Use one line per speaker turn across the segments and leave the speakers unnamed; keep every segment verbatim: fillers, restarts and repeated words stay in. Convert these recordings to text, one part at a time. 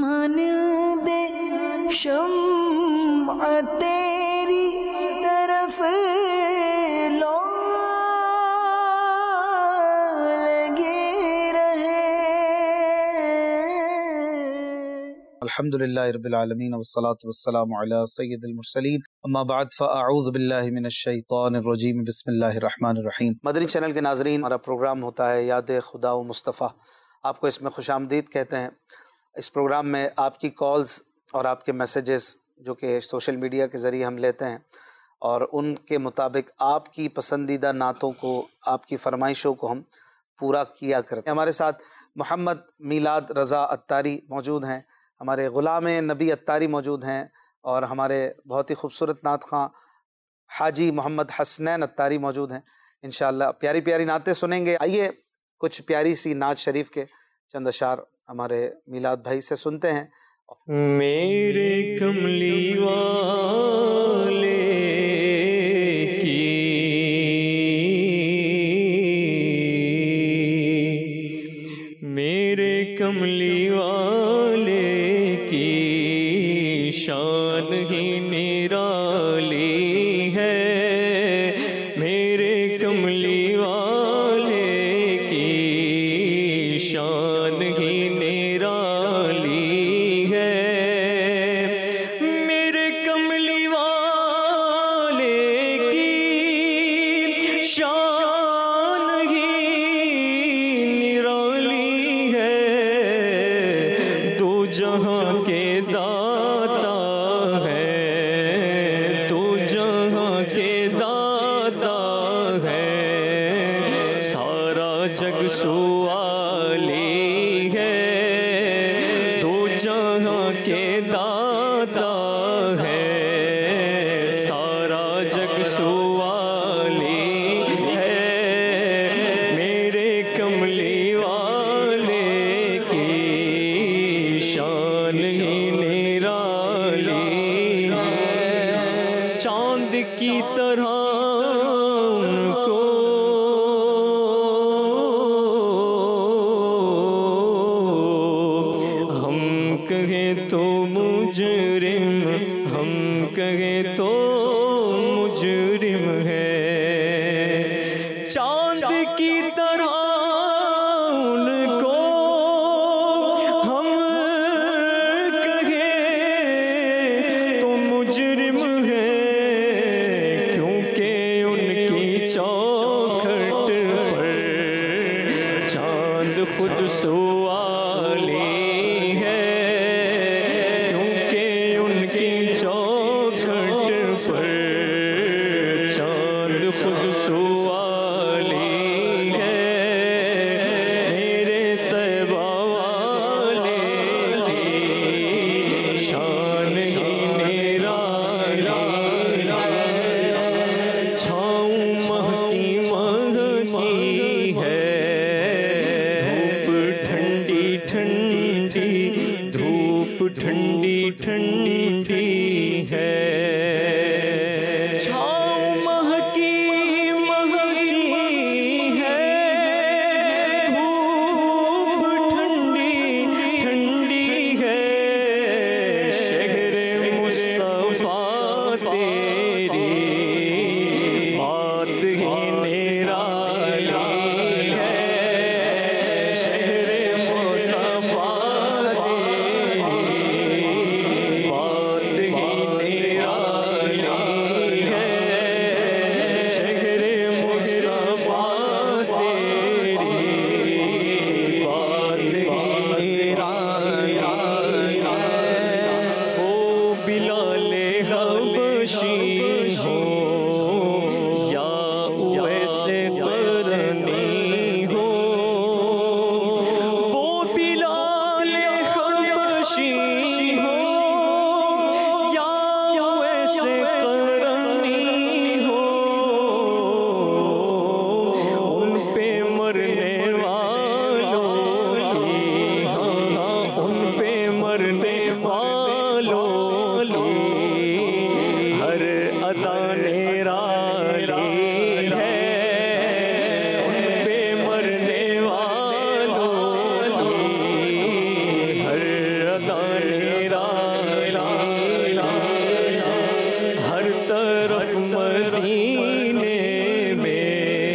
مانند شمع تیری طرف لو لگے رہے.
الحمدللہ رب العالمین والصلاة والسلام علی سید المرسلین، اما بعد فاعوذ باللہ من الشیطان الرجیم، بسم اللہ الرحمن الرحیم. مدنی چینل کے ناظرین، ہمارا پروگرام ہوتا ہے یاد خدا و مصطفیٰ. آپ کو اس میں خوش آمدید کہتے ہیں. اس پروگرام میں آپ کی کالز اور آپ کے میسیجز جو کہ سوشل میڈیا کے ذریعے ہم لیتے ہیں، اور ان کے مطابق آپ کی پسندیدہ نعتوں کو، آپ کی فرمائشوں کو ہم پورا کیا کرتے ہیں. ہمارے ساتھ محمد میلاد رضا اتاری موجود ہیں، ہمارے غلام نبی اتاری موجود ہیں، اور ہمارے بہت ہی خوبصورت نعت خواں حاجی محمد حسنین اتاری موجود ہیں. انشاءاللہ پیاری پیاری نعتیں سنیں گے. آئیے کچھ پیاری سی نعت شریف کے چند اشعار ہمارے میلاد بھائی سے سنتے ہیں.
میرے کملی والے کی میرے کملی والے کی شان ہی نرالی ہے. میرے کملی والے کی شان ہی نرالی ہے. میرے کملی والے کی شان ہی نرالی ہے. دو جہاں کے داتا ہے، دو جہاں کے داتا ہے، سارا جگ سوالی ہے. دو جہاں کے داتا ہے، سارا جگ سوالی ہے. میرے کملی والے کی شان ہی نرالی ہے. چاند کی طرح ان کو ہم کہیں تو مجرم، ہم کہیں تو مجرم ہے. چاند کی طرح ان کو ہم کہیں تو مجرم ہے. کیونکہ ان کی چوکھٹ پر چاند خود سوالی ہے. کیونکہ ان کی چوکھٹ پر چاند خود سوالی ہے. میرے طیبہ والے کی شان ہی نرالی ہے. چھاؤں مہکی مہکی ہے، دھوپ ٹھنڈی ٹھنڈی، دھوپ ٹھنڈی ٹھنڈی ہے. چھاؤں مہکی مہکی ہے، دھوپ ٹھنڈی ٹھنڈی ہے. شہر مصطفیٰ تیری بات ہی نرالی ہے. شہر مصطفیٰ تیری بات ہی نرالی ہے. شہر مصطفیٰ تیری بات ہی نرالی ہے. وہ بلال حبشی ہو یا اویس قرنی ہو، وہ بلال حبشی ہو یا اویس قرنی ہو، ان پہ مرنے والوں کی، ہاں ان پہ مرنے والوں کی ہر ادا نرالی ہے. ان پہ مرنے والوں کی ہر میدان رالی ہر طرف مدینے میں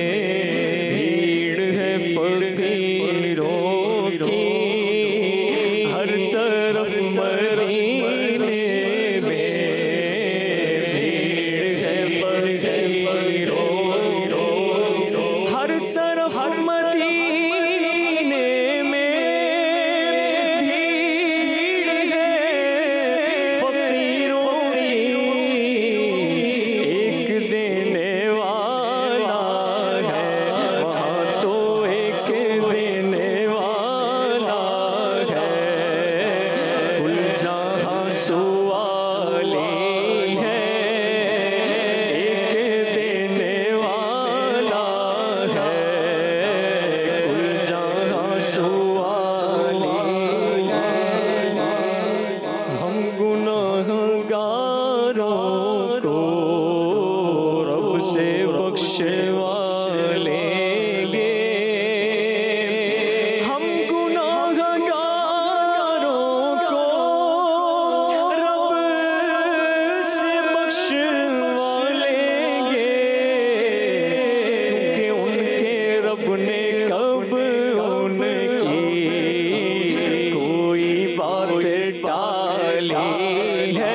بھیڑ ہے فقیروں کی ہر طرف مدینے میں بھیڑ ہے فقیروں ہر طرف مدینے میں بھیڑ ہے فقیروں کی ایک دینے والا ہے وہاں تو ایک دینے والا ہے کل جہاں سوالی ہے ایک دینے والا ہے کل جہاں سوالی ہے ہم گناہگاروں کو رب سے بخشوا لیں گے ہم گناہگاروں کو رب سے بخشوا لیں گے کیونکہ ان کے رب نے کب ان کی کوئی بات ٹالی ہے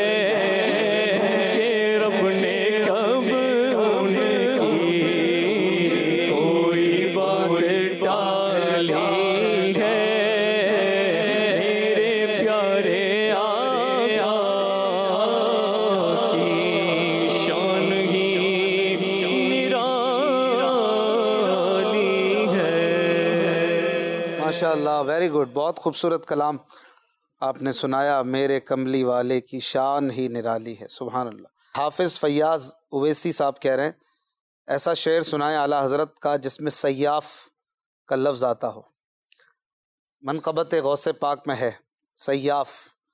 کہ رب نے کب ان کی کوئی بات ٹالی ہے میرے پیارے آقا کی شان ہی نرالی ہے
ماشاء اللہ، ویری گڈ، بہت خوبصورت کلام آپ نے سنایا. میرے کملی والے کی شان ہی نرالی ہے. سبحان اللہ. حافظ فیاض اویسی صاحب کہہ رہے ہیں ایسا شعر سنائیں اعلیٰ حضرت کا جس میں سیاف کا لفظ آتا ہو. منقبت غوث پاک میں ہے سیاف،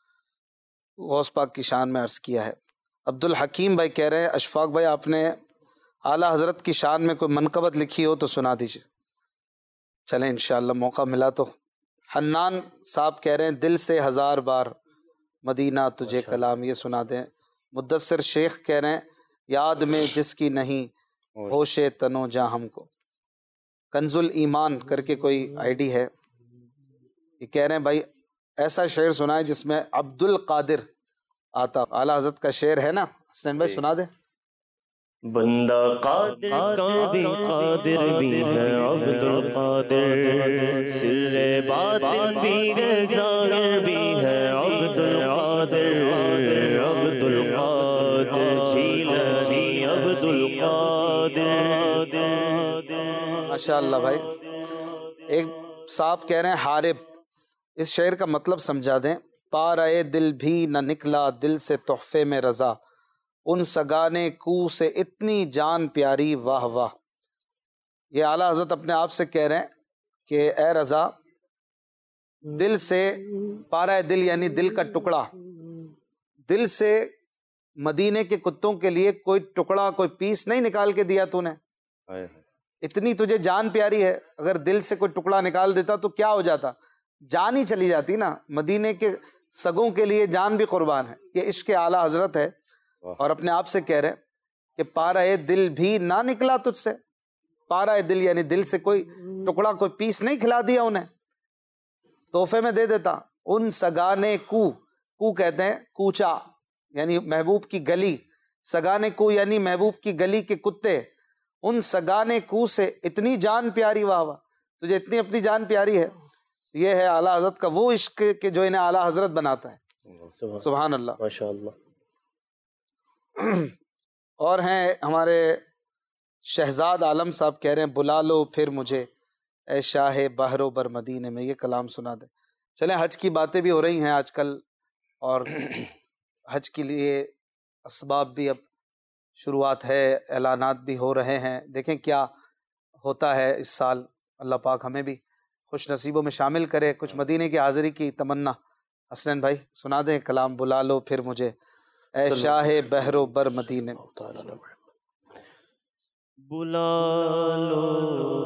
غوث پاک کی شان میں عرض کیا ہے. عبد الحکیم بھائی کہہ رہے ہیں اشفاق بھائی آپ نے اعلیٰ حضرت کی شان میں کوئی منقبت لکھی ہو تو سنا دیجیے. چلیں انشاءاللہ موقع ملا تو. حنان صاحب کہہ رہے ہیں دل سے ہزار بار مدینہ تجھے کلام، یہ سنا دیں. مدثر شیخ کہہ رہے ہیں یاد میں جس کی نہیں ہوش تنو جاں ہم کو. کنز الایمان کر کے کوئی آئی ڈی ہے، یہ کہہ رہے ہیں بھائی ایسا شعر سنائے جس میں عبد القادر آتا. اعلیٰ حضرت کا شعر ہے نا حسنین بھائی، سنا دیں.
بندہ قادر کا بھی قادر بھی ہے عبد القادر سر باطن بھی ہے ظاہر بھی ہے عبد القادر عبد القادر جیلانی عبد القادر.
ماشاء اللہ بھائی. ایک صاحب کہہ رہے ہیں حارب، اس شعر کا مطلب سمجھا دیں. پارائے دل بھی نہ نکلا دل سے تحفے میں رضا، ان سگانے کو سے اتنی جان پیاری واہ واہ. یہ اعلیٰ حضرت اپنے آپ سے کہہ رہے ہیں کہ اے رضا، دل سے پارائے دل یعنی دل کا ٹکڑا، دل سے مدینے کے کتوں کے لیے کوئی ٹکڑا کوئی پیس نہیں نکال کے دیا تو نے. اتنی تجھے جان پیاری ہے، اگر دل سے کوئی ٹکڑا نکال دیتا تو کیا ہو جاتا، جان ہی چلی جاتی نا. مدینے کے سگوں کے لیے جان بھی قربان ہے. یہ عشق اعلیٰ حضرت ہے. اور اپنے آپ سے کہہ رہے ہیں کہ پارائے دل بھی نہ نکلا تجھ سے. پارائے دل یعنی دل سے کوئی ٹکڑا کوئی پیس نہیں کھلا دیا انہیں، تحفے میں دے دیتا. ان سگانے کو، کو کہتے ہیں کوچا یعنی محبوب کی گلی، سگانے کو یعنی محبوب کی گلی کے کتے. ان سگانے کو سے اتنی جان پیاری واہ واہ، تجھے اتنی اپنی جان پیاری ہے. یہ ہے اعلیٰ حضرت کا وہ عشق کہ جو انہیں اعلیٰ حضرت بناتا ہے. سبحان اللہ
ماشاء اللہ.
اور ہیں ہمارے شہزاد عالم صاحب کہہ رہے ہیں بلا لو پھر مجھے اے شاہ بحر و بر مدینے میں. یہ کلام سنا دیں. چلیں حج کی باتیں بھی ہو رہی ہیں آج کل، اور حج کے لیے اسباب بھی اب شروعات ہے، اعلانات بھی ہو رہے ہیں. دیکھیں کیا ہوتا ہے اس سال. اللہ پاک ہمیں بھی خوش نصیبوں میں شامل کرے. کچھ مدینے کی حاضری کی تمنا حسنین بھائی سنا دیں کلام بلا لو پھر مجھے اے شاہ بحر و بر مدینے.
بلا لو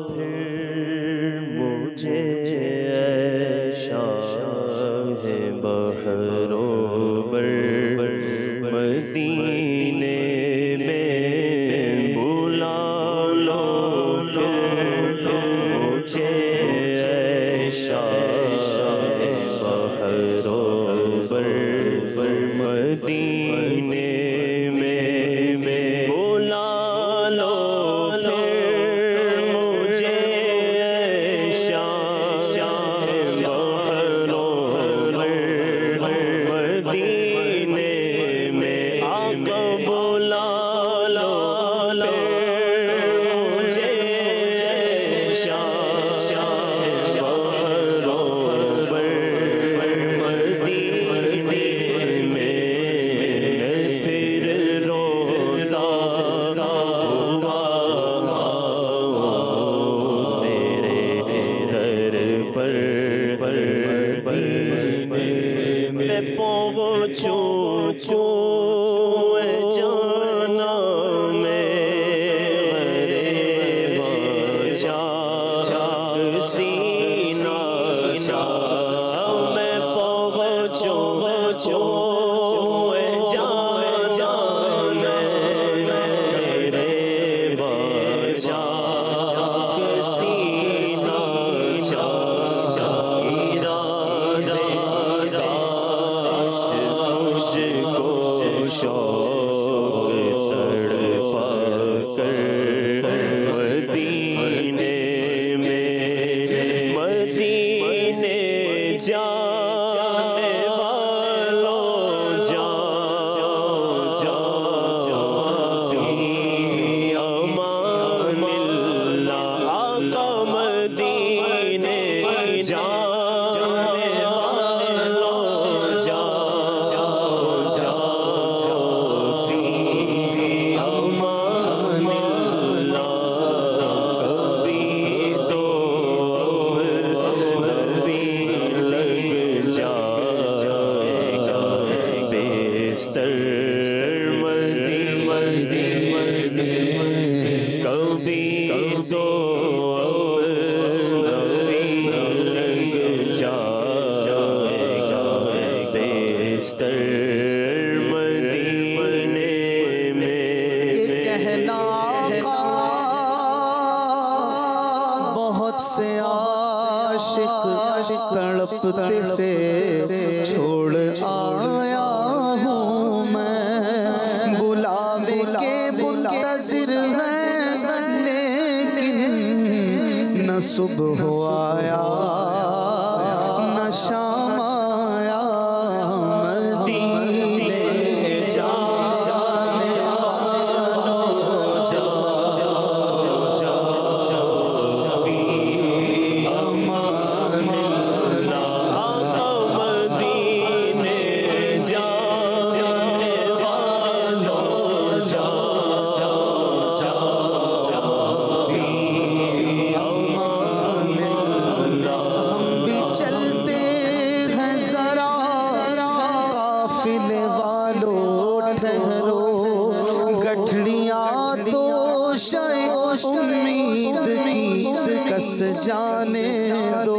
پھر مجھے اے شاہ بحر و بر مدینے میں بلا لو مجھے اے شاہ بحر و بر مدینے میں بلا لو مجھے اے شاہ بحر و بر مدینے میں آقا بلا لو مجھے اے شاہ بحر و بر مدینے میں پھر روتا ہوا تیرے در پر میں پہنچوں چوں جانا میرے بچا سینہ میں پہنچوں چوں جانا میرے بچا سینہ شوق تڑپا کر مدینے میں مدینے جانے والوں جاؤ فی امان اللہ آقا مدینے جانے والوں جاؤ کبھی تو بیستر مدینے میں
کہنا آقا بہت سے عاشق تڑپتے سے چھوڑ آیا ہوں میں بلاوے کے منتظر ہیں لیکن نہ صبح آیا نہ شام آیا مدینے جانے والوں جاؤ فی امان اللہ
آقا مدینے جانے والوں جاؤ فی
امان اللہ ہم بھی چلتے ہیں ذرا قافلے والوں ٹھہرو گٹھڑیاں تو شاید امید کی کس جانے دو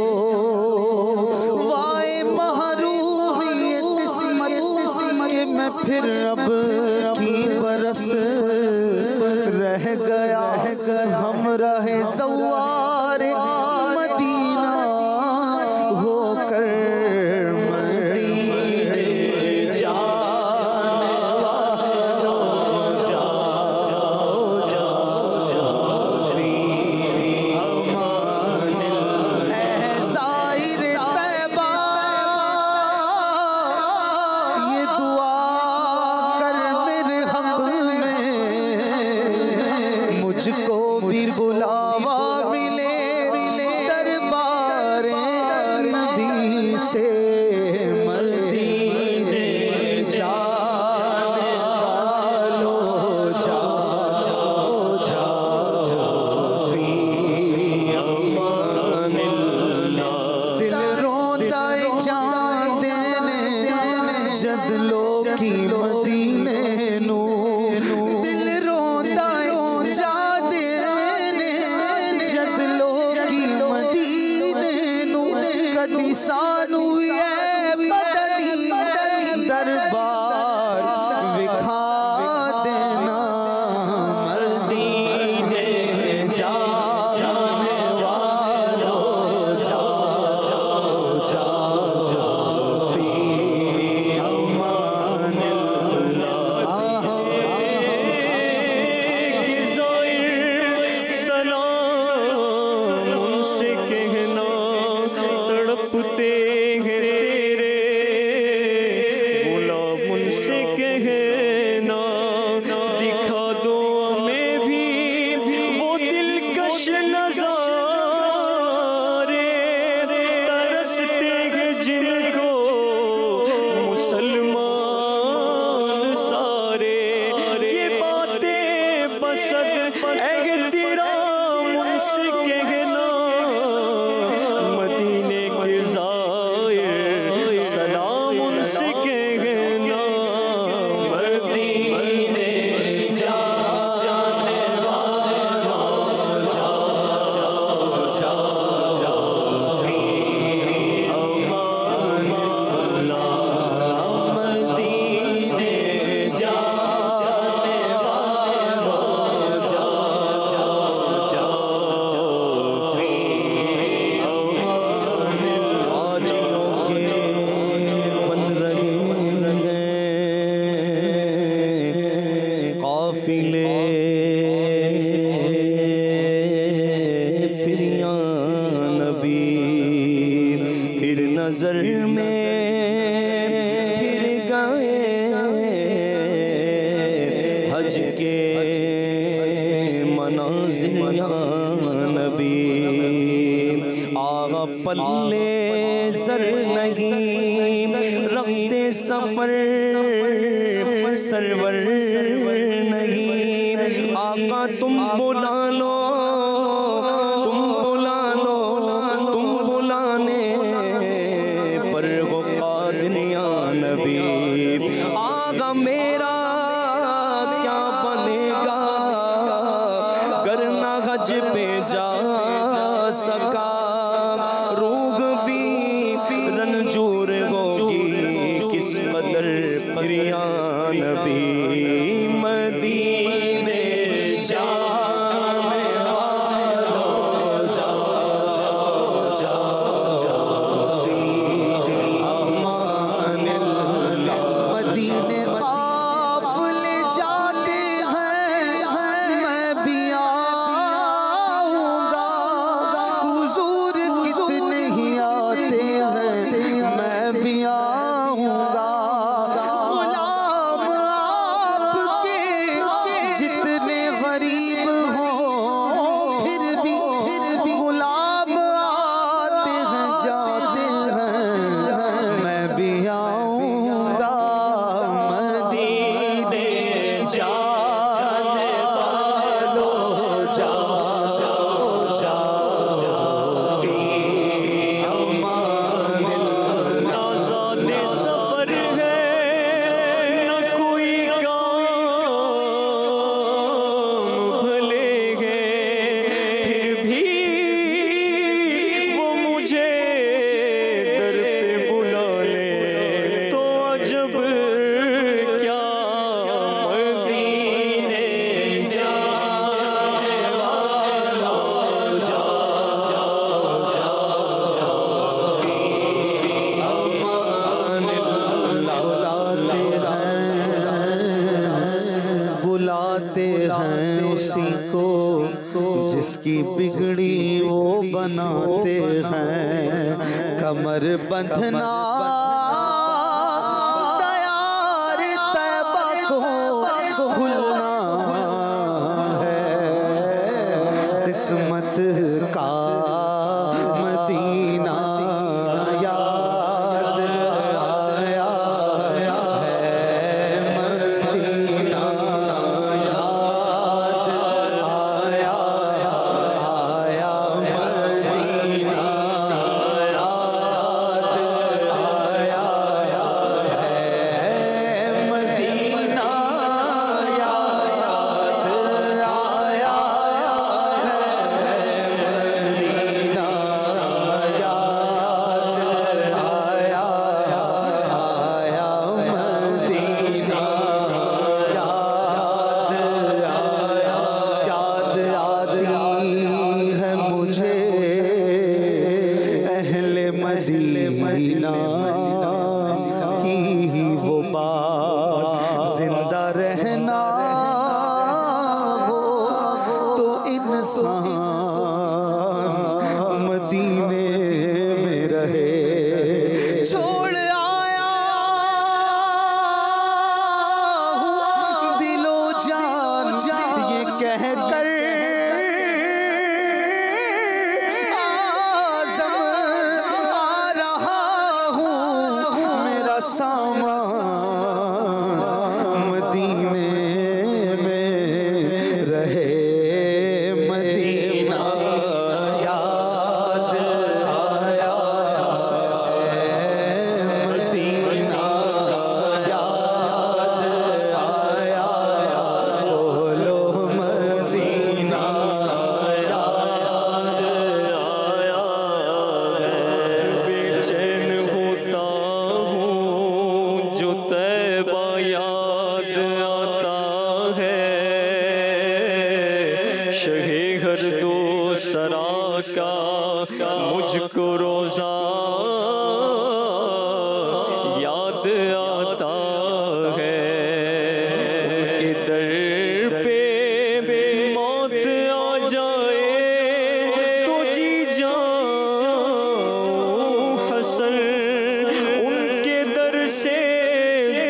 وائے محرومی قسمت کہ میں پھر رب کی برس رہ گیا ہم رہے زوار مدینہ ہو کر مدینے جانے والوں جاؤ فی امان اللہ اے زائر طیبہ یہ دعا کر میرے حق میں مجھ کو بھی بلاوا ملے دربار نبی سے مدینے جانے والوں جاؤ فی امان اللہ دل روتا ہے جان دینے جد لوگ کی مدینے نو دل روتا ہے جان دینے جد لوگ کی مدینے نو کدی سانو یہ بدلی
پلے زر نہیں رکھتے سفر سرور نہیں آقا تم بلا لو تم بلا لو تم بلانے پر وہ قادر یا نبی آقا میرا کیا بنے گا کرنا حج پہ جا سکا روگ بھی رنجور ہوگی کس قدر پریا نبی مدینے جانے والوں جاؤ جاؤ جاؤ فی امان اللہ
مدینے قافلے جاتے ہیں میں بھی آؤں گا حضور کتنے ہی آتے ہیں میں بھی آؤں گا غلام آپ کے جتنے غریب ہوں پھر بھی پھر بھی غلام آتے ہیں جاتے ہیں میں بھی آؤں گا مدینے جانے والوں جاؤ جاؤ جاؤ فی امان اللہ
آزاد سفر ہے نہ کوئی کام بھلے گے پھر بھی وہ مجھے در پہ بلا لے تو عجب کیا مدینے جانے والوں جاؤ جاؤ جاؤ جاؤ فی امان
بلاتے ہیں اسی کو جس کی بگڑی وہ بناتے ہیں کمر بندھنا دیار طیبہ کو کھلنا ہے قسمت کا مدینہ یاد آیا ہے مدینہ یاد آیا آیا مدینہ یاد آیا ہے مدینہ یاد آیا مدینہ کی ہی وہ بات زندہ رہنا ہو تو انسان مدینے میں رہے چھوڑ آیا ہوں دل و جان یہ کہہ کر سامان مدینے میں رہے مدینہ یاد آیا ہے مدینہ یاد آیا بولو مدینہ
یاد آیا بے چین ہوتا جو طیبہ یاد آتا ہے شہ ہر دو سرا کا مجھ کو روزہ یاد آتا ہے کہ در پہ موت آ جائے تو جی جاؤں حسن ان کے در سے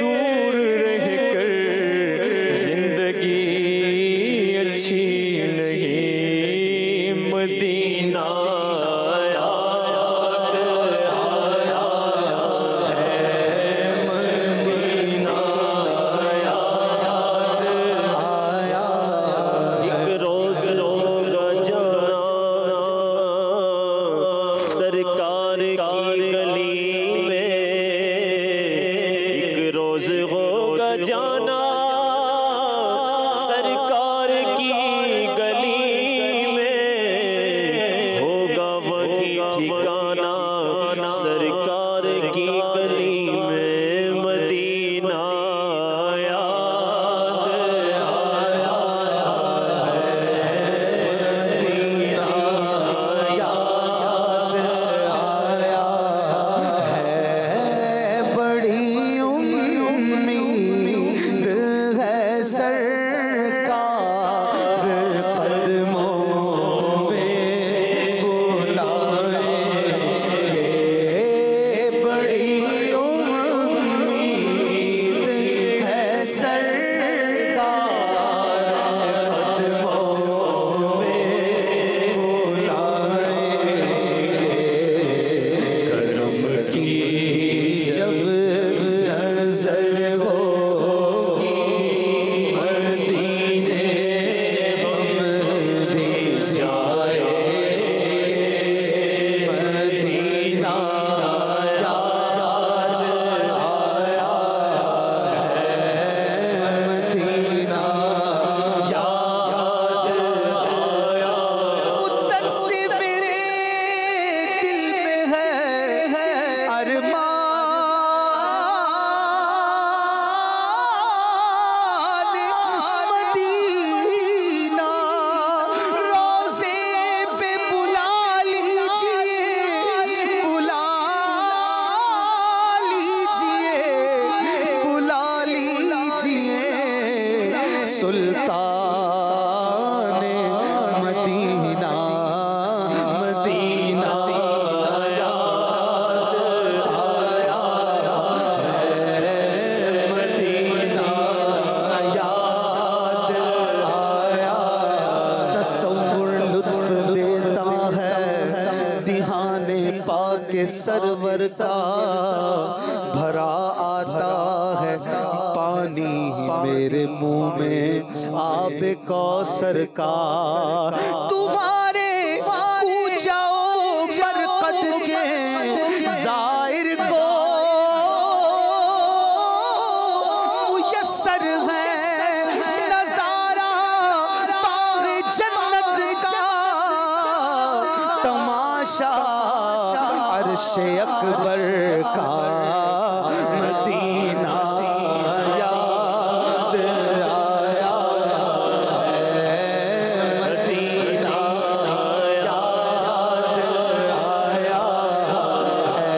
سرور کا بھرا آتا ہے پانی میرے منہ میں آب کوثر کا تمہارے پوچھاؤ برقد کے زائر کو میسر ہے نظارہ باغ جنت کا تماشا عرش اکبر کا مدینہ یاد آیا ہے مدینہ یاد آیا ہے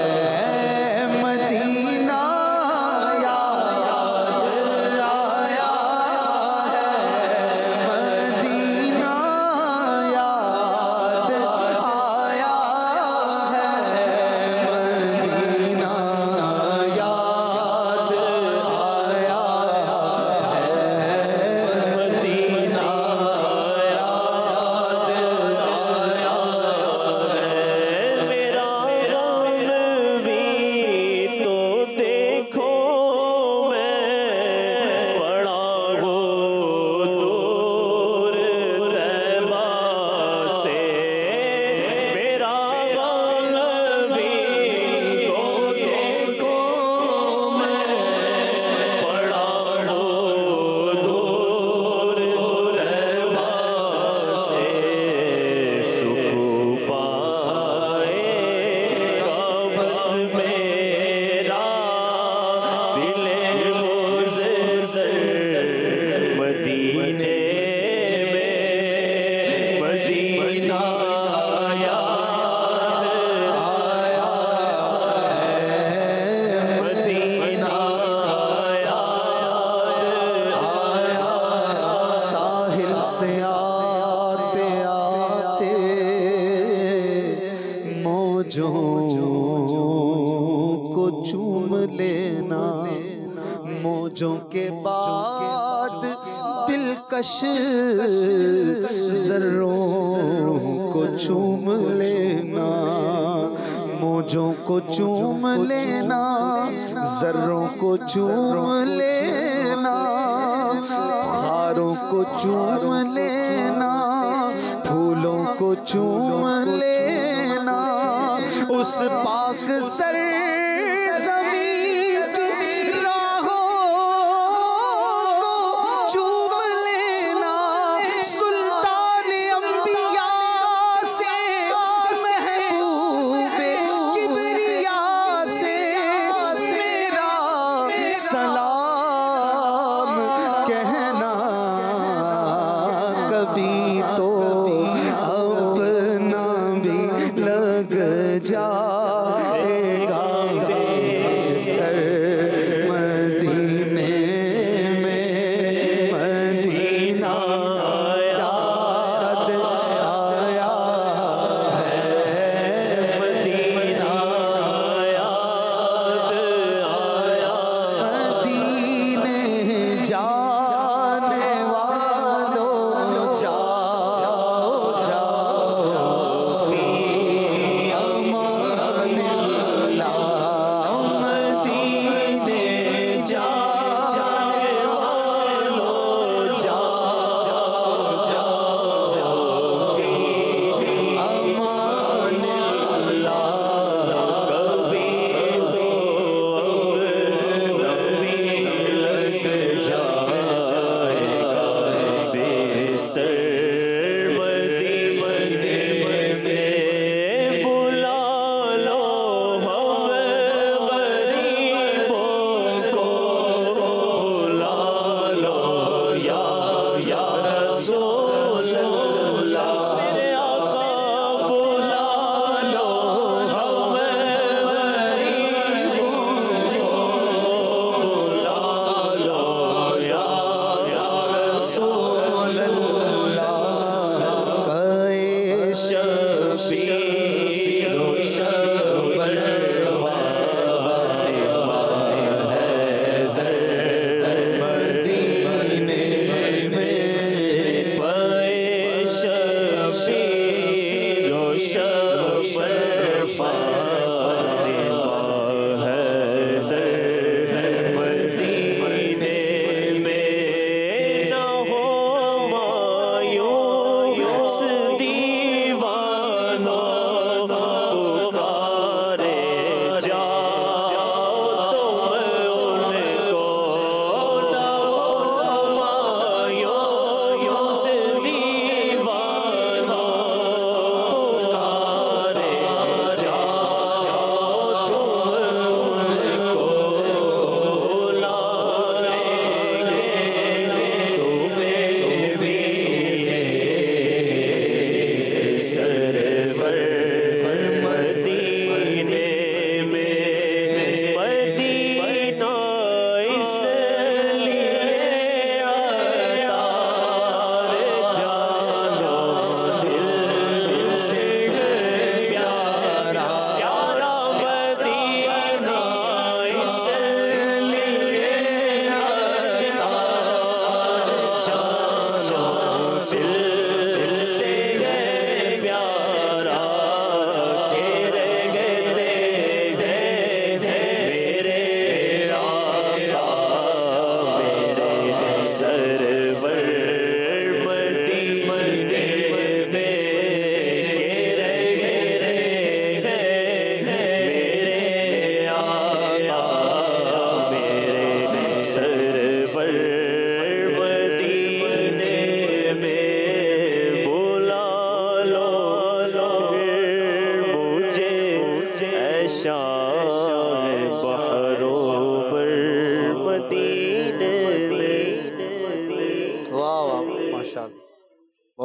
مدینہ یاد آیا ہے مدینہ یاد آیا ہے مدینہ یاد آیا ہے مدینہ یاد آیا
میرا غم بھی تو دیکھو میں پڑا ہوں دور طیبہ سے میرا غم بھی تو دیکھو میں پڑا ہوں دور طیبہ سے سکون پائے گا بس میرا دل مزدر مدینے میں مدینہ یاد آیا ہے مدینہ یاد آیا
ساحل سے آتے آتے موجوں کو چوم لینا موجوں کے بعد دلکش ذروں کو چوم لینا موجوں کو چوم لینا ذروں کو چوم لینا خاروں کو چوم لینا پھولوں کو چوم لینا اس پاک سر زمین کی راہوں کو چوم لینا سلطان انبیاء سے محبوب کبریا سے میرا سلام کہنا کبھی تو اپنا بھی لگ جائے گا بستر مدینے میں مدینہ یاد آیا ہے مدینہ
یاد آیا
مدینہ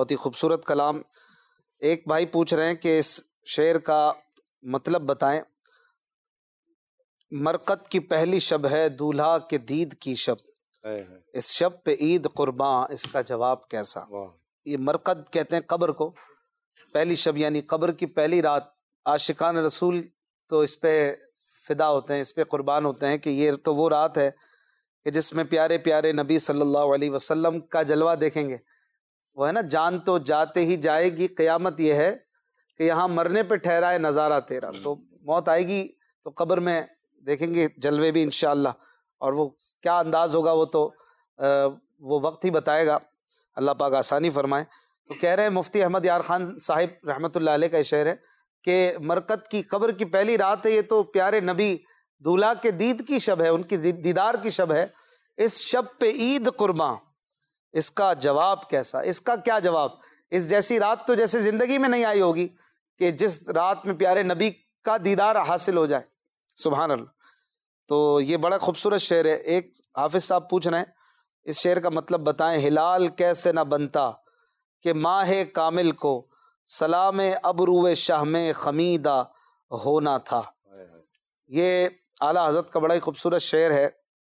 بہت ہی خوبصورت کلام. ایک بھائی پوچھ رہے ہیں کہ اس شعر کا مطلب بتائیں. مرقد کی پہلی شب ہے دولہا کے دید کی شب، اس شب پہ عید قرباں، اس کا جواب کیسا. یہ مرقد کہتے ہیں قبر کو، پہلی شب یعنی قبر کی پہلی رات. عاشقان رسول تو اس پہ فدا ہوتے ہیں، اس پہ قربان ہوتے ہیں کہ یہ تو وہ رات ہے کہ جس میں پیارے پیارے نبی صلی اللہ علیہ وسلم کا جلوہ دیکھیں گے. وہ ہے نا، جان تو جاتے ہی جائے گی، قیامت یہ ہے کہ یہاں مرنے پہ ٹھہرائے نظارہ تیرا. تو موت آئے گی تو قبر میں دیکھیں گے جلوے بھی انشاءاللہ، اور وہ کیا انداز ہوگا وہ تو وہ وقت ہی بتائے گا. اللہ پاک آسانی فرمائے. تو کہہ رہے ہیں مفتی احمد یار خان صاحب رحمۃ اللہ علیہ کا یہ شعر ہے کہ مرقد کی قبر کی پہلی رات ہے، یہ تو پیارے نبی دولہا کے دید کی شب ہے، ان کی دیدار کی شب ہے، اس شب پہ عید قرباں، اس کا جواب کیسا. اس کا کیا جواب؟ اس جیسی رات تو جیسے زندگی میں نہیں آئی ہوگی کہ جس رات میں پیارے نبی کا دیدار حاصل ہو جائے. سبحان اللہ. تو یہ بڑا خوبصورت شعر ہے. ایک حافظ صاحب پوچھ رہے ہیں اس شعر کا مطلب بتائیں. ہلال کیسے نہ بنتا کہ ماہ کامل کو سلام ابرو شاہ میں خمیدہ ہونا تھا. یہ اعلیٰ حضرت کا بڑا ہی خوبصورت شعر ہے.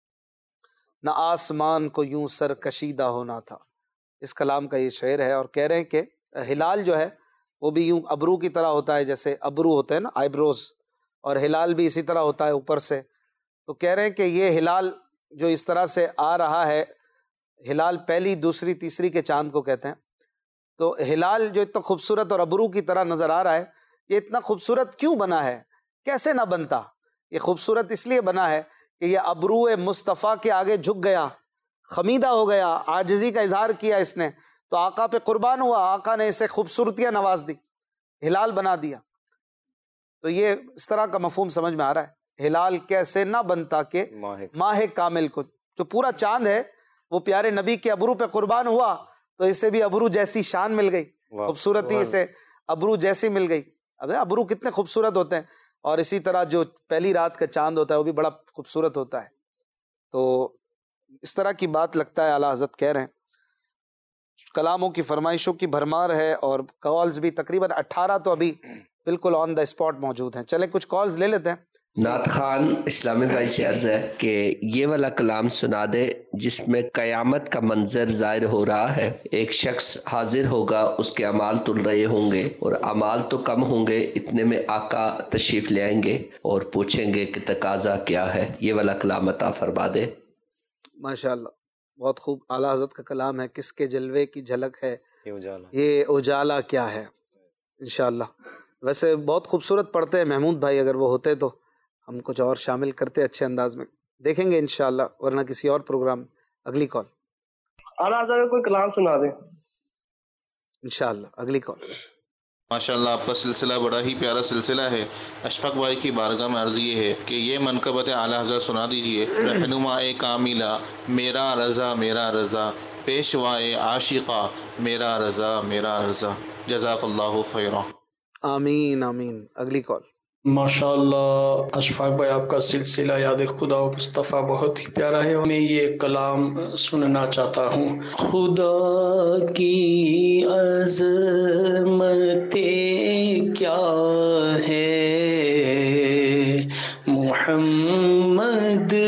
نہ آسمان کو یوں سر کشیدہ ہونا تھا، اس کلام کا یہ شعر ہے. اور کہہ رہے ہیں کہ ہلال جو ہے وہ بھی یوں ابرو کی طرح ہوتا ہے، جیسے ابرو ہوتے ہیں نا آئی بروز، اور ہلال بھی اسی طرح ہوتا ہے اوپر سے. تو کہہ رہے ہیں کہ یہ ہلال جو اس طرح سے آ رہا ہے، ہلال پہلی دوسری تیسری کے چاند کو کہتے ہیں. تو ہلال جو اتنا خوبصورت اور ابرو کی طرح نظر آ رہا ہے، یہ اتنا خوبصورت کیوں بنا ہے؟ کیسے نہ بنتا؟ یہ خوبصورت اس لیے بنا ہے کہ یہ ابرو مصطفیٰ کے آگے جھک گیا، خمیدہ ہو گیا، عاجزی کا اظہار کیا اس نے، تو آقا پہ قربان ہوا، آقا نے اسے خوبصورتیاں نواز دی، ہلال بنا دیا. تو یہ اس طرح کا مفہوم سمجھ میں آ رہا ہے. ہلال کیسے نہ بنتا کہ ماہ کامل کو، جو پورا چاند ہے وہ پیارے نبی کے ابرو پہ قربان ہوا تو اسے بھی ابرو جیسی شان مل گئی، خوبصورتی اسے ابرو جیسی مل گئی. اب ابرو کتنے خوبصورت ہوتے ہیں، اور اسی طرح جو پہلی رات کا چاند ہوتا ہے وہ بھی بڑا خوبصورت ہوتا ہے. تو اس طرح کی بات لگتا ہے اعلیٰ حضرت کہہ رہے ہیں. کلاموں کی فرمائشوں کی بھرمار ہے، اور کالز بھی تقریباً اٹھارہ تو ابھی بالکل آن دا اسپاٹ موجود ہیں. چلیں کچھ کالز لے لیتے ہیں.
نعت خان اسلامی بھائی سے عرض ہے کہ یہ والا کلام سنا دے جس میں قیامت کا منظر ظاہر ہو رہا ہے. ایک شخص حاضر ہوگا، اس کے اعمال تل رہے ہوں گے، اور اعمال تو کم ہوں گے، اتنے میں آقا تشریف لے آئیں گے اور پوچھیں گے کہ تقاضا کیا ہے. یہ والا کلام عطا فرما دے.
ماشاءاللہ، بہت خوب. اعلیٰ حضرت کا کلام ہے. کس کے جلوے کی جھلک ہے یہ اجالا کیا ہے. انشاءاللہ ویسے بہت خوبصورت پڑھتے ہیں محمود بھائی، اگر وہ ہوتے تو ہم کچھ اور شامل کرتے اچھے انداز میں. دیکھیں گے انشاءاللہ، ورنہ کسی اور پروگرام. اگلی کال.
اعلیٰ حضرت کوئی کلام سنا دیں
انشاءاللہ. اگلی کال.
ماشاءاللہ آپ کا سلسلہ بڑا ہی پیارا سلسلہ ہے. اشفق بھائی کی بارگاہ میں عرض یہ ہے کہ یہ منقبت اعلیٰ حضرت سنا دیجئے. رہنمائے کاملہ میرا رضا میرا رضا، پیشوائے عاشقہ میرا رضا میرا رضا. جزاک اللہ خیرہ.
آمین آمین. اگلی کال.
ماشاءاللہ اشفاق بھائی آپ کا سلسلہ یاد خدا و مصطفیٰ بہت ہی پیارا ہے. میں یہ کلام سننا چاہتا ہوں. خدا کی عظمت کیا ہے محمد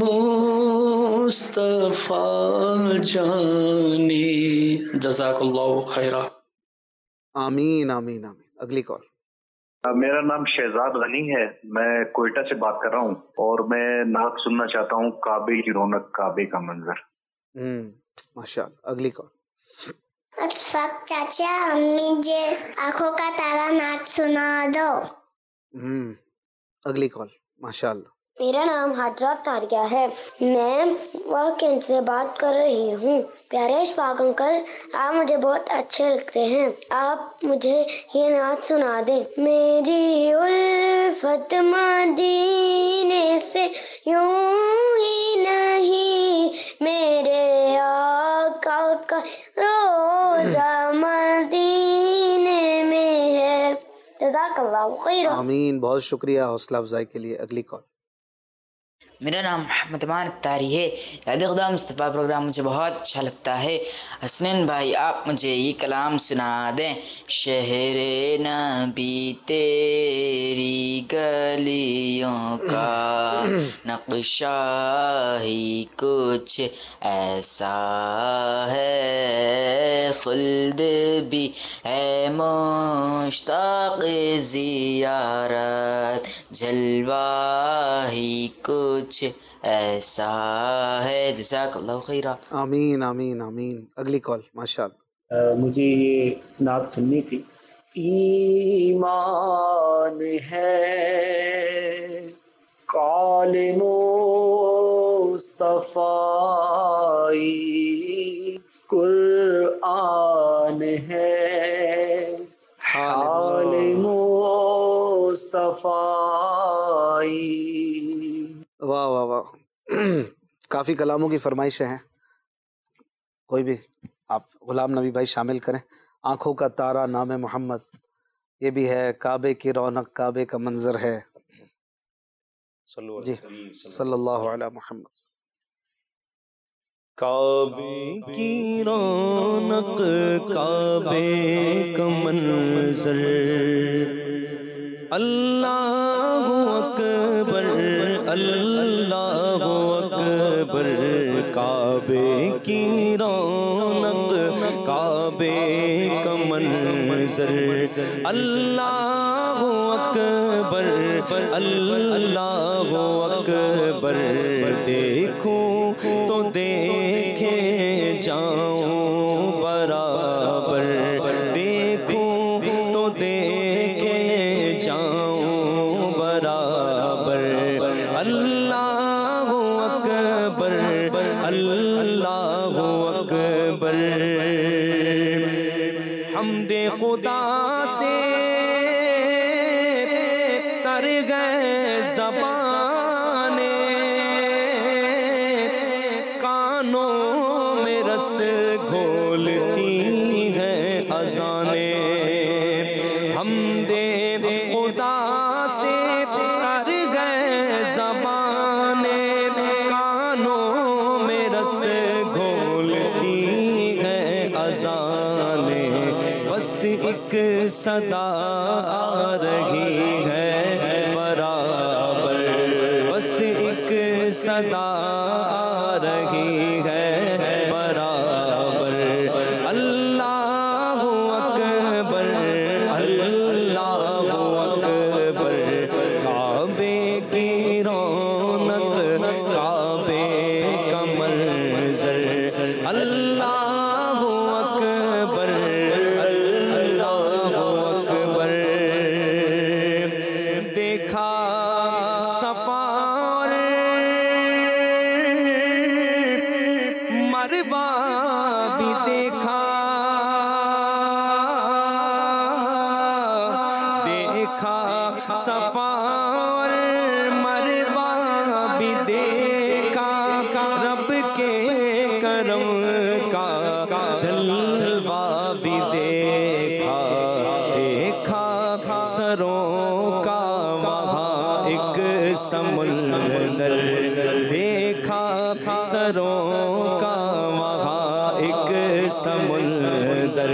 مصطفیٰ جانے. جزاک اللہ خیرہ.
آمین آمین آمین. اگلی کال.
میرا نام شہزاد غنی ہے، میں کوئٹہ سے بات کر رہا ہوں، اور میں نعت سننا چاہتا ہوں کعبے کی رونق، کعبے کا منظر.
ہم ماشاءاللہ. اگلی کال.
اشفاق چاچا امی جے آنکھوں کا تارا نعت سنا دو.
ہم اگلی کال. ماشاءاللہ.
میرا نام حاجرہ تاریہ ہے، میں واقعین سے بات کر رہی ہوں. پیارے اشفاق انکل، آپ مجھے بہت اچھے لگتے ہیں، آپ مجھے یہ نعت سنا دیں. میری الفت مدینے سے یوں ہی نہیں، میرے آقا کا روزہ مدینے میں ہے. جزاک اللہ خیر.
آمین. بہت شکریہ حوصلہ افزائی کے لیے. اگلی کال.
میرا نام محمد امان اختاری ہے. یاد خدا مصطفیٰ پروگرام مجھے بہت اچھا لگتا ہے. حسنین بھائی آپ مجھے یہ کلام سنا دیں. شہر نبی تیری گلیوں کا نقشہ ہی کچھ ایسا ہے، خلد بھی ہے مشتاق زیارت، جلوہ ہی کچھ ایسا ہے. جزاک اللہ خیرہ.
آمین آمین آمین. اگلی کال ماشاء اللہ.
مجھے یہ نعت سننی تھی. ایمان ہے قال مصطفی، قرآن ہے حال مصطفی.
واہ واہ واہ. کافی کلاموں کی فرمائشیں ہیں. کوئی بھی آپ غلام نبی بھائی شامل کریں. آنکھوں کا تارا نام محمد، یہ بھی ہے. کعبے کی رونق، کعبے کا منظر ہے. جی صلی اللہ علیہ محمد.
کعبے کی رونق، کعبے کا منظر، اللہ اکبر اللہ اکبر. کعبے کی رونق، کعبے کا منظر، اللہ اکبر اللہ اکبر. دیکھوں تو دیکھے جاؤں برابر، دیکھوں تو دیکھے جاؤں برابر. اللہ اکبر اللہ اکبر. حمد خدا سے تر گئے زبانیں، کانوں میں رس گھولتی ہیں اذانیں. حمد خدا سے تر گئے زبانیں، کانوں میں رس گھولتی ہیں اذانیں. بس ایک صدا آ رہی ہے برابر، بس ایک صدا آ رہی ہے برابر. اللہ اکبر اللہ اکبر. کعبے کی رونق، کعبے کا منظر، اللہ اکبر اللہ اکبر. دیکھا صفا اور مروہ بھی دیکھا، دیکھا صفا اور مروہ بھی دیکھا. رب کے کرم کا جلوہ بھی دیکھا. دیکھا سروں کا وہاں ایک سمندر، دیکھا سروں کا وہاں ایک سمندر.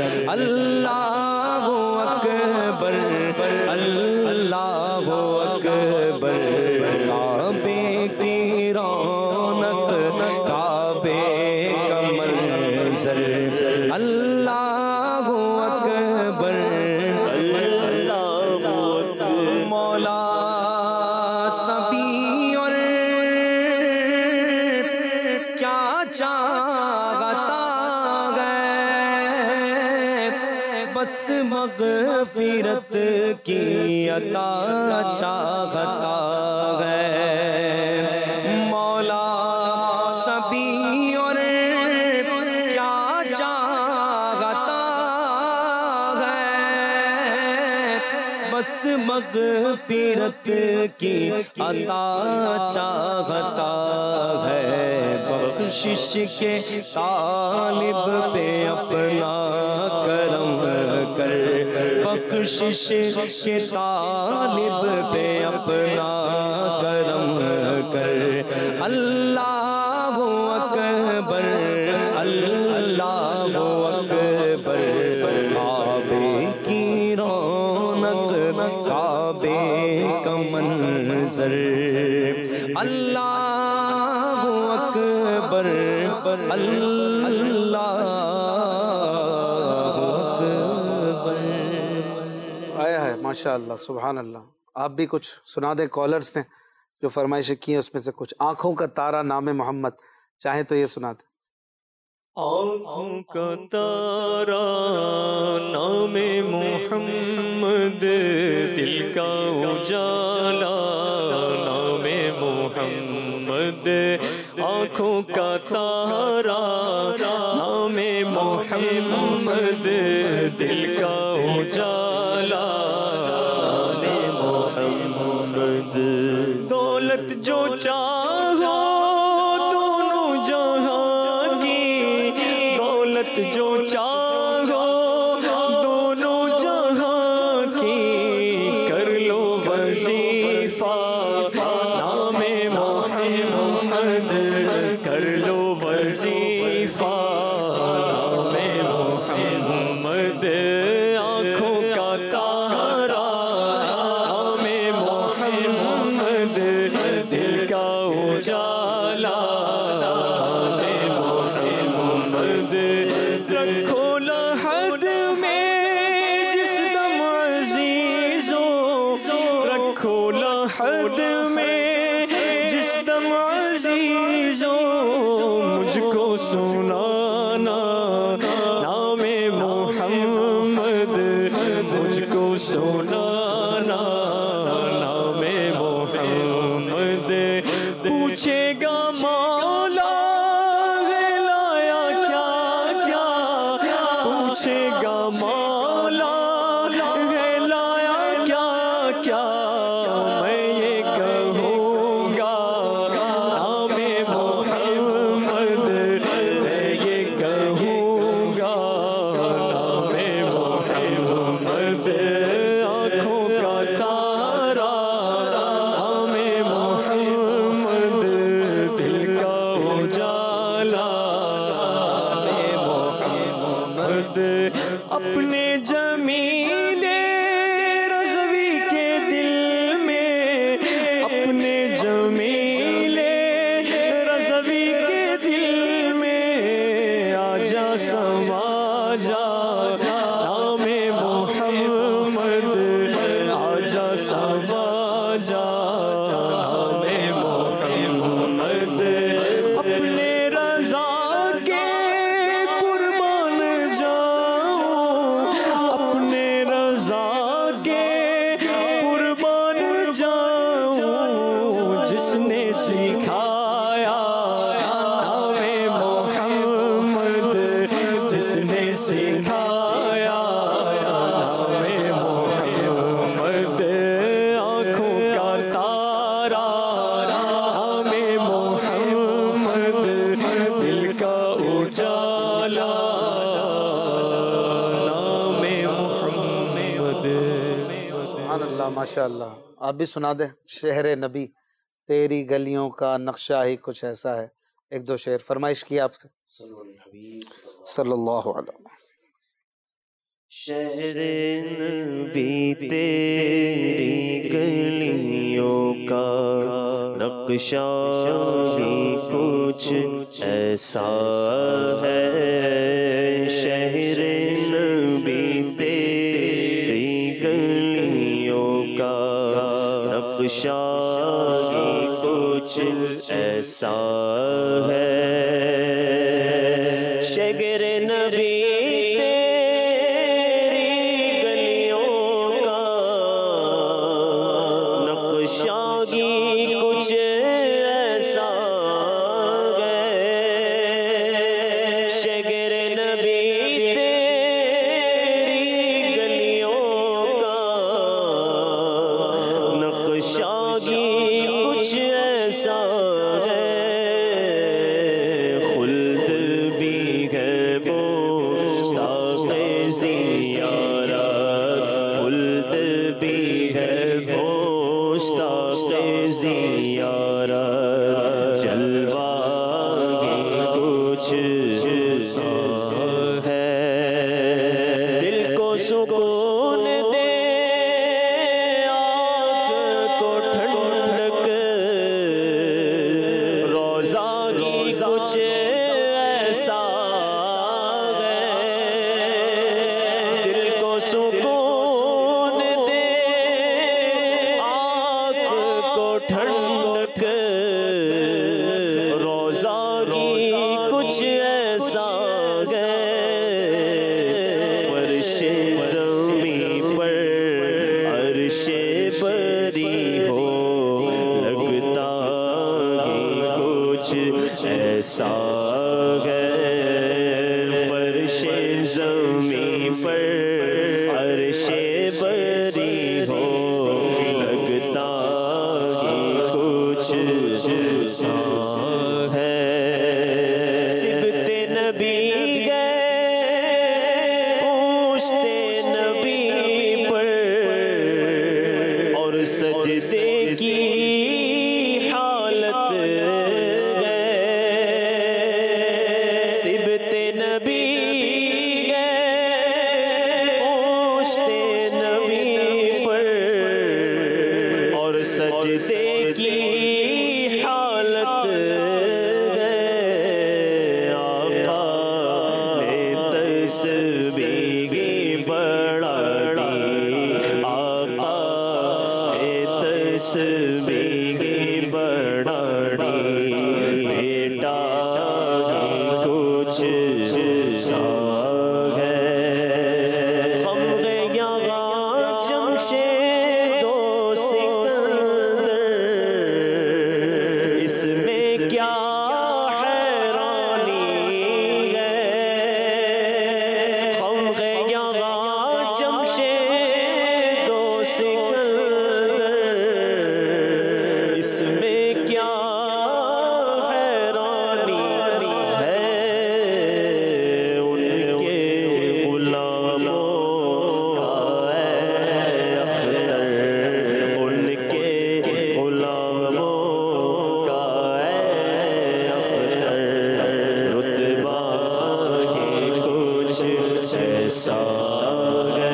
اللہ اکبر اللہ اکبر. کعبے کی رونق، کعبے کا منظر، اللہ اکبر اللہ اکبر. مولا سبھی اور کیا چاہتا ہے، بس مغفرت کی عطا چاہتا ہے. مولا سبھی اور کیا چاہتا ہے، بس مغفرت کی عطا چاہتا ہے. بخشش کے طالب پہ اپنا کرم کر، بخشش کے طالب پہ اپنا کرم کر. اللہ اکبر اللہ اکبر کعبے کی رونق کعبے کا منظر اللہ اکبر اللہ اکبر.
آیا ہے ماشاء اللہ سبحان اللہ. آپ بھی کچھ سنا دیں، کالرز نے جو فرمائشیں کی ہیں اس میں سے کچھ. آنکھوں کا تارا نام محمد، چاہیں تو یہ سنا دیں.
آنکھوں کا تارا نام محمد، دل کا اجالا نام محمد. آنکھوں کا تارا نام محمد، دل کا اجالا نام محمد. دولت جو چاہو دونوں جہاں کی، دولت جو چاہو دونوں جہاں کی، کر لو وظیفہ نام محمد، کر لو وظیفہ نام محمد. آنکھوں کا تارا نام محمد، دل کا اجالا نام محمد. رکھو لحد میں جس دم عزیزوں، رکھو لحد میں جس دم عزیزوں، مجھ کو سنانا نام محمد، مجھ کو سنانا نام محمد. پوچھے گا مولا ہے لایا کیا کیا، پوچھے گا مولا ہے لایا کیا کیا، میں یہ کہوں گا نام محمد، میں یہ کہوں گا نام محمد. آنکھوں کا تارا نام محمد، دل کا اجالا نام محمد. اپنے جمیل رضوی کے دل میں، اپنے جمیل رضوی کے دل میں، آجا سما جا نام محمد، آجا سما جا نام محمد. اپنے رضا کے قربان جاؤں، اپنے رضا کے قربان جاؤں، جس نے سکھایا نام محمد، جس نے سکھایا نام محمد. آنکھوں کا تارا نام محمد، دل کا اجالا نام محمد.
سبحان اللہ ماشاء اللہ. آپ بھی سنا دیں. شہر نبی تیری گلیوں کا نقشہ ہی کچھ ایسا ہے، ایک دو شعر فرمائش کی آپ سے. صلی اللہ علیہ وسلم.
شہر نبی تیری گلیوں کا نقشہ ہی کچھ ایسا ہے. شہر نبی تیری گلیوں کا نقشہ ہی کچھ ایسا ہے. شہر نبی کچھ ایسا ہے. شگر نبی تیری گلیوں کا نقشہ کچھ ایسا ہے. خلد ایسا ہے فرش زمین پر عرش بری ہو لگتا ہی کچھ ایسا ہے سبت نبی سجدے کی حالت ہے سبت نبی ہے پوشت نبی پر اور سجدے کی حالت ہے آقا نے تسبیح بڑھا دی آقا تسبیح بڑھاڑی بیٹا کچھ سا ہے ہم گئے یہاں جمشید و سکندر اس میں کیا حیرانی ہے ہم گئے یہاں جمشید و سکندر اس میں کیا حیرانی ہے ان کے غلاموں کا اے اختر ان کے غلاموں کا اے اختر رتبہ ہی کچھ ایسا ہے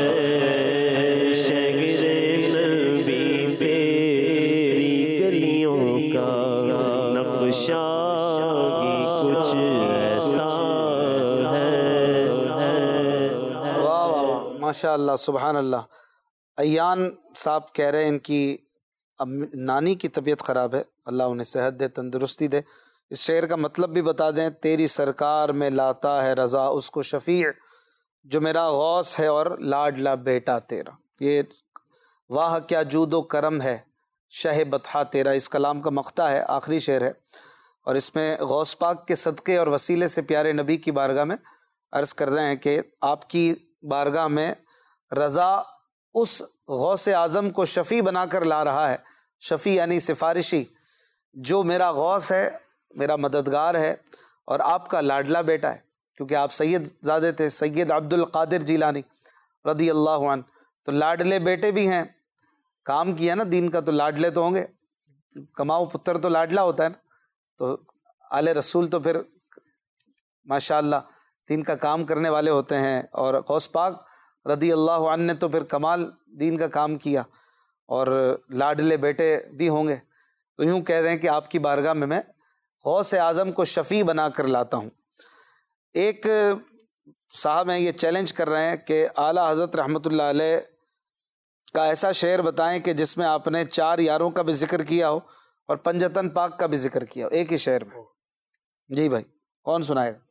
شہر نبی تیری گلیوں کا نقشہ ہی کچھ ایسا ہے
واہ واہ واہ ماشاء اللہ سبحان اللہ. ایان صاحب کہہ رہے ہیں ان کی نانی کی طبیعت خراب ہے، اللہ انہیں صحت دے، تندرستی دے. اس شعر کا مطلب بھی بتا دیں. تیری سرکار میں لاتا ہے رضا اس کو شفیع جو میرا غوث ہے اور لاڈلا بیٹا تیرا. یہ واہ کیا جود و کرم ہے شہ بطحہ تیرا، اس کلام کا مقطع ہے، آخری شعر ہے. اور اس میں غوث پاک کے صدقے اور وسیلے سے پیارے نبی کی بارگاہ میں عرض کر رہے ہیں کہ آپ کی بارگاہ میں رضا اس غوث اعظم کو شفیع بنا کر لا رہا ہے. شفیع یعنی سفارشی، جو میرا غوث ہے، میرا مددگار ہے اور آپ کا لاڈلا بیٹا ہے، کیونکہ آپ سید زادے تھے، سید عبد القادر جیلانی رضی اللہ عنہ. تو لاڈلے بیٹے بھی ہیں، کام کیا نا دین کا تو لاڈلے تو ہوں گے. کماؤ پتر تو لاڈلا ہوتا ہے نا. تو آل رسول تو پھر ماشاء اللہ دین کا کام کرنے والے ہوتے ہیں. اور غوث پاک رضی اللہ عنہ نے تو پھر کمال دین کا کام کیا، اور لاڈلے بیٹے بھی ہوں گے. تو یوں کہہ رہے ہیں کہ آپ کی بارگاہ میں میں غوث اعظم کو شفیع بنا کر لاتا ہوں. ایک صاحب ہیں یہ چیلنج کر رہے ہیں کہ اعلیٰ حضرت رحمۃ اللہ علیہ کا ایسا شعر بتائیں کہ جس میں آپ نے چار یاروں کا بھی ذکر کیا ہو اور پنجتن پاک کا بھی ذکر کیا ہو ایک ہی شعر میں. جی بھائی کون سنائے گا؟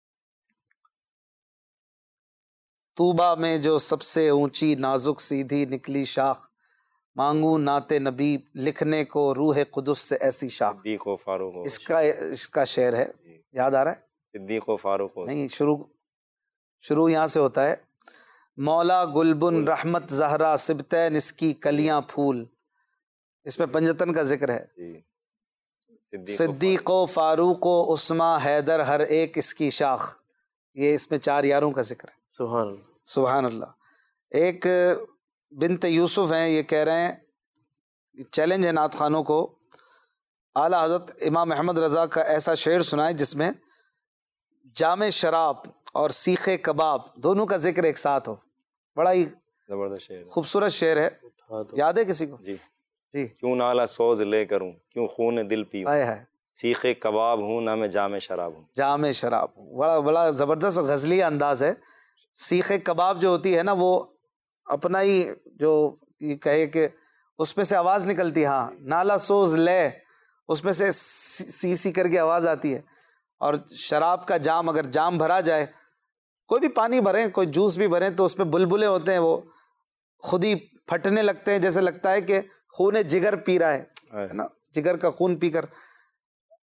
طوبہ میں جو سب سے اونچی نازک سیدھی نکلی شاخ، مانگوں نعت نبی لکھنے کو روح قدس سے ایسی شاخ.
صدیق و فاروق ہو.
اس کا اس کا شعر ہے، یاد آ رہا ہے؟
صدیق و فاروق ہو.
نہیں، شروع شروع یہاں سے ہوتا ہے. مولا گلبن رحمت زہرا سبتین اس کی کلیاں پھول. اس میں پنجتن کا ذکر ہے. صدیق و فاروق و عثمان حیدر ہر ایک اس کی شاخ. یہ اس میں چار یاروں کا ذکر ہے.
سبحان اللہ
سبحان اللہ. ایک بنت یوسف ہیں، یہ کہہ رہے ہیں چیلنج ہے نعت خوانوں کو، اعلیٰ حضرت امام احمد رضا کا ایسا شعر سنائے جس میں جام شراب اور سیخ کباب دونوں کا ذکر ایک ساتھ ہو. بڑا ہی
زبردست شعر،
خوبصورت شعر ہے. یاد ہے کسی کو؟
جی
جی.
کیوں نالا سوز لے کروں، کیوں خون دل پیوں،
ہائے ہائے
سیخ کباب ہوں نہ میں جام شراب ہوں.
جام شراب بڑا بڑا زبردست غزلی انداز ہے. سیخ کباب جو ہوتی ہے نا، وہ اپنا ہی جو یہ کہے کہ اس میں سے آواز نکلتی ہے. ہاں، نالا سوز لے، اس میں سے سی سی کر کے آواز آتی ہے. اور شراب کا جام، اگر جام بھرا جائے، کوئی بھی پانی بھریں، کوئی جوس بھی بھریں، تو اس میں بلبلے ہوتے ہیں، وہ خود ہی پھٹنے لگتے ہیں، جیسے لگتا ہے کہ خون جگر پی رہا ہے نا، جگر کا خون پی کر.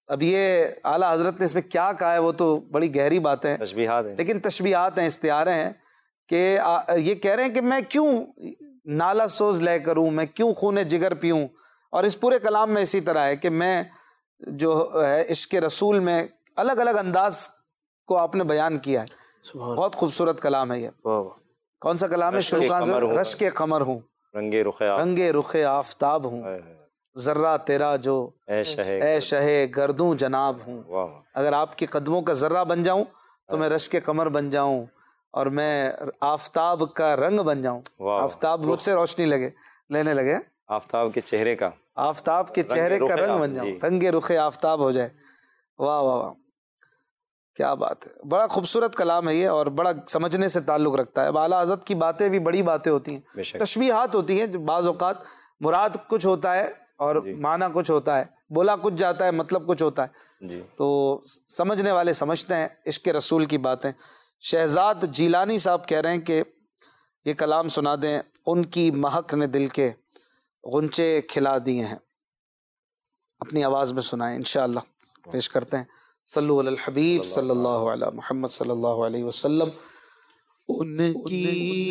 اب یہ اعلیٰ حضرت نے اس میں کیا کہا ہے وہ تو بڑی گہری باتیں ہیں،
تشبیہات ہیں،
لیکن تشبیہات ہیں، استعارے ہیں کہ یہ کہہ رہے ہیں کہ میں کیوں نالا سوز لے کروں، میں کیوں خون جگر پیوں. اور اس پورے کلام میں اسی طرح ہے کہ میں جو ہے عشق رسول میں الگ الگ انداز کو آپ نے بیان کیا ہے. بہت خوبصورت کلام ہے یہ. کون سا کلام ہے؟ شروع رشک قمر ہوں،
رنگے رخ
رنگ رخ آفتاب ہوں، ذرہ تیرا جو اے شہ گردوں جناب ہوں. اگر آپ کے قدموں کا ذرہ بن جاؤں تو میں رشک قمر بن جاؤں اور میں آفتاب کا رنگ بن جاؤں. آفتاب مجھ سے روشنی لگے لینے لگے،
آفتاب کے چہرے کا،
آفتاب کے چہرے کا رنگ بن جاؤں، رنگ رخ آفتاب ہو جائے. واہ واہ واہ، کیا بات ہے. بڑا خوبصورت کلام ہے یہ اور بڑا سمجھنے سے تعلق رکھتا ہے. اب اعلیٰ حضرت کی باتیں بھی بڑی باتیں ہوتی ہیں، تشبیہات ہوتی ہیں. بعض اوقات مراد کچھ ہوتا ہے اور معنی کچھ ہوتا ہے، بولا کچھ جاتا ہے، مطلب کچھ ہوتا ہے. تو سمجھنے والے سمجھتے ہیں عشق رسول کی باتیں. شہزاد جیلانی صاحب کہہ رہے ہیں کہ یہ کلام سنا دیں. ان کی مہک نے دل کے غنچے کھلا دیے ہیں. اپنی آواز میں سنائیں انشاءاللہ. پیش کرتے ہیں. صلو علی الحبیب صلی اللہ علیہ محمد صلی اللہ علیہ وسلم.
ان کی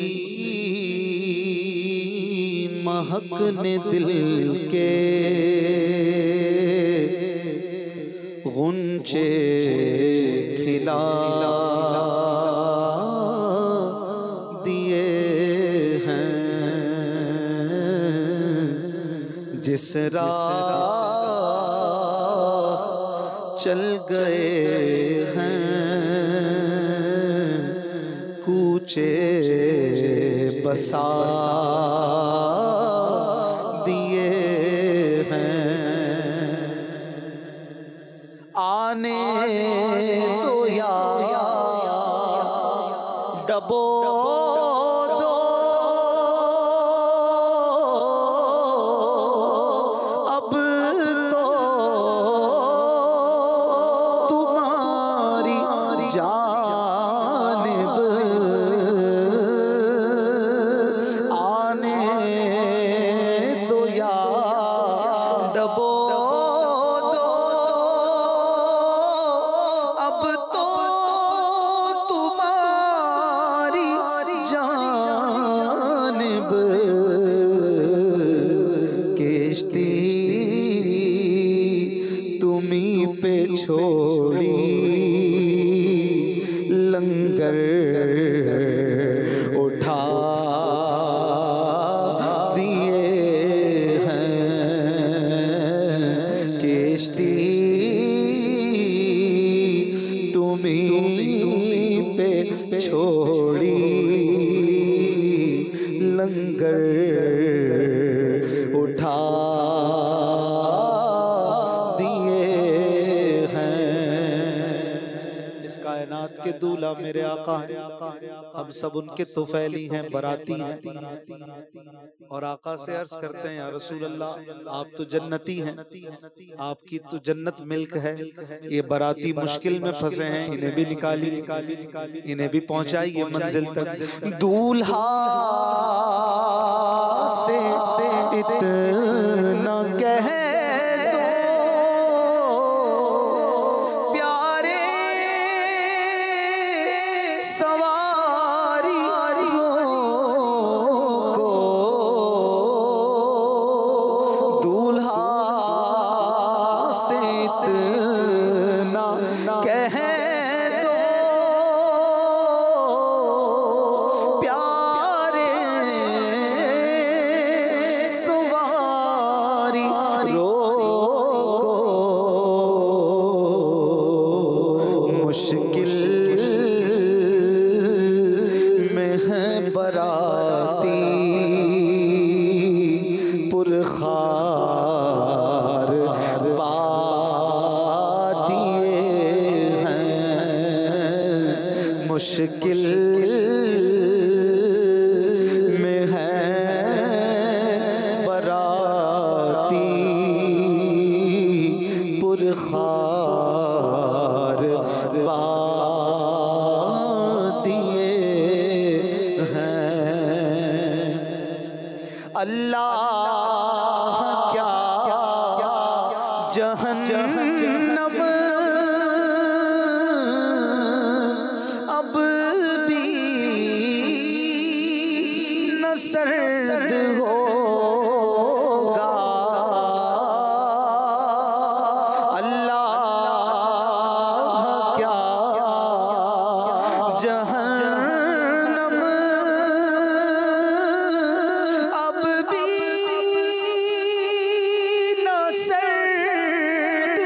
مہک نے دل کے غنچے کھلا دیے ہیں. جس راہ چل گئے ہیں کوچے بسا دیے ہیں. آنے تو یا ڈبو دو اب تو تمہاری جانب آنے تو یا ڈبو دو اب تو تمہاری جانب کشتی تمہیں پہ چھوڑی لنگر اٹھا دیے ہیں. کشتی تمہیں پہ چھوڑی لنگر اٹھا دیے ہیں. اس کائنات کے دولہ میرے آقا ہیں، ہم سب ان کے طفیلی ہیں، براتی ہیں. اور آقا سے عرض کرتے ہیں یا رسول اللہ آپ تو جنتی ہیں، آپ کی تو جنت ملک ہے. یہ براتی مشکل میں پھنسے ہیں، انہیں بھی نکالی انہیں بھی پہنچائیے منزل تک. دولہا سے اتنا کہہ مشکل میں ہے براتی پرخار پا دیے ہیں. اللہ کیا جہنم جہنم اب بھی نہ سرد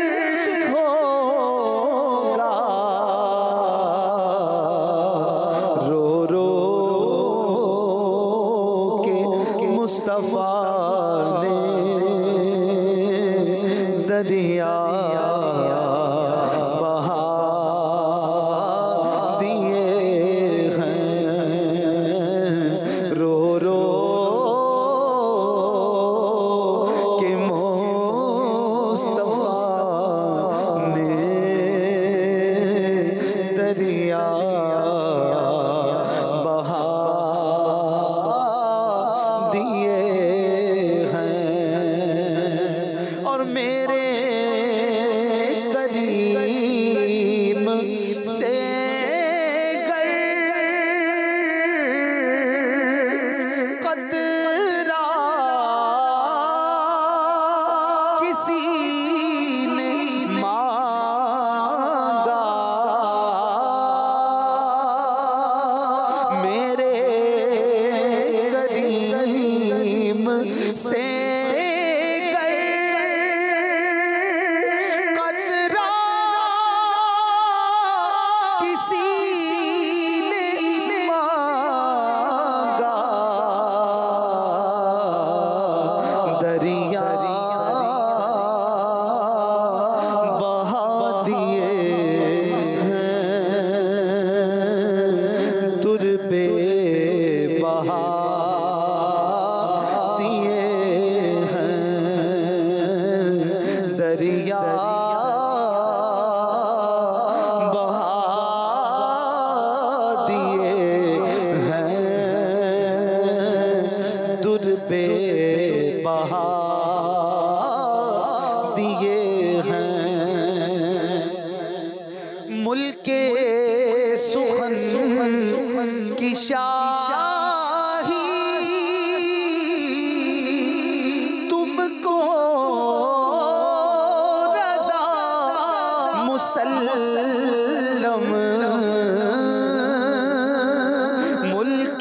ہوگا، رو رو کے مصطفیٰ نے دریا بہا دیے ہیں، رو رو کے مصطفیٰ نے دریا بہا دیے ہیں، اور میرے کریم سے گر قطرہ کسی نے مانگا، میرے کریم سے ملک سخن کی شاہی تم کو رضا مسلم، ملک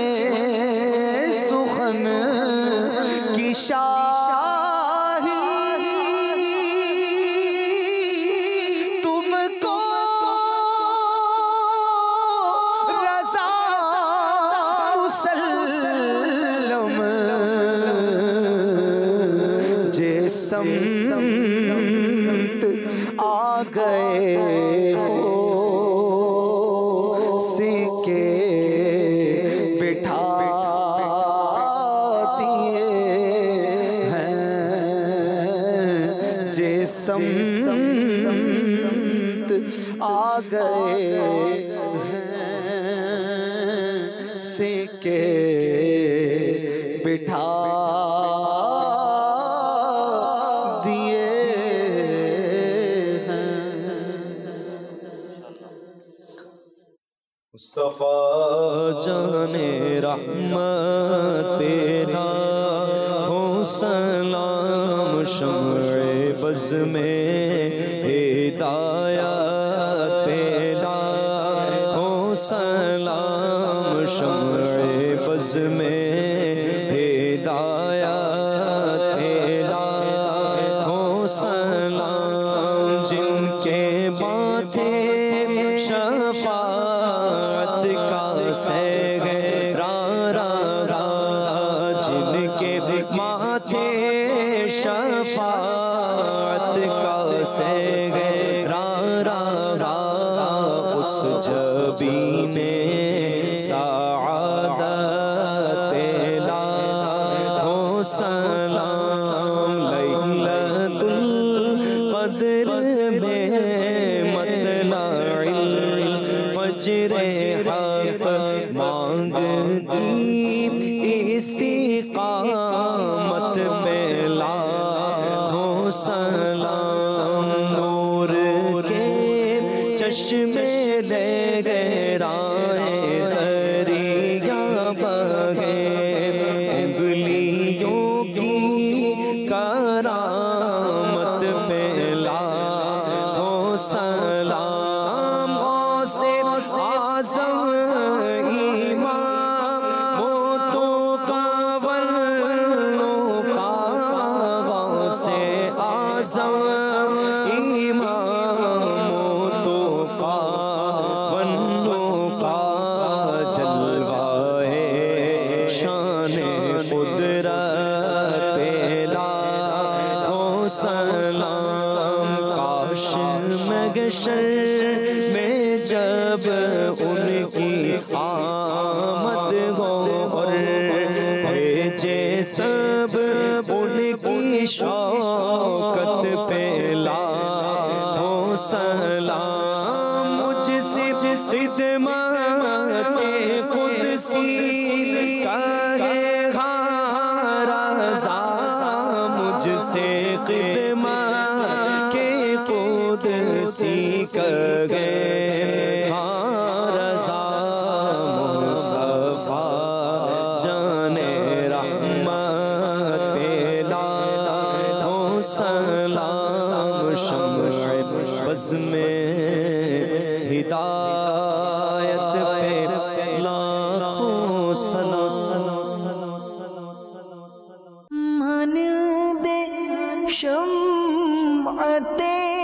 سخن کی شاہی تم کو رضا مسلم، جس سمت آ گئے ہو سکے بٹھا دیے ہیں، جس سمت آ گئے ہیں سکے بٹھا دیے ہیں۔
مصطفیٰ جان رحمت تیرا ہو سلام، شمع بز میں ہدایت تیرا ہو سلام، شمع بز میں ہدایت تیرا ہو سلام، جن کے ماتھے شفاعت کا سہرا را را، جن کے ماتھے شفاعت کا سہرا را را، اس جبین سعادت تیرا ہو سلام، لیلۃ القدر میں مطلع الفجر حق مانگتی استقامت پہ لاکھوں سلام، نور کے چشمے لے گئے رائے دریا بہے، انگلیوں کی کرامت پہ لاکھوں سلام، غوث
आज़म इमाम तो कावल का से आज़म इमाम तो कावल का जलवाए शान कुदरत पेला हो सलाम। काश महशर में जब उनकी आमद हो और भेजे सब उनकी शौकत पेला हो सलाम। मुझसे खिदमत के कुदसी कहे रज़ा, मुझसे खिदमत के कुदसी कहे रज़ा। मुस्तफा जाने रहमत पेला हो सलाम। शम्अ बज़ में हिदायत पे लाखों सलाम।
मन दे शम्अते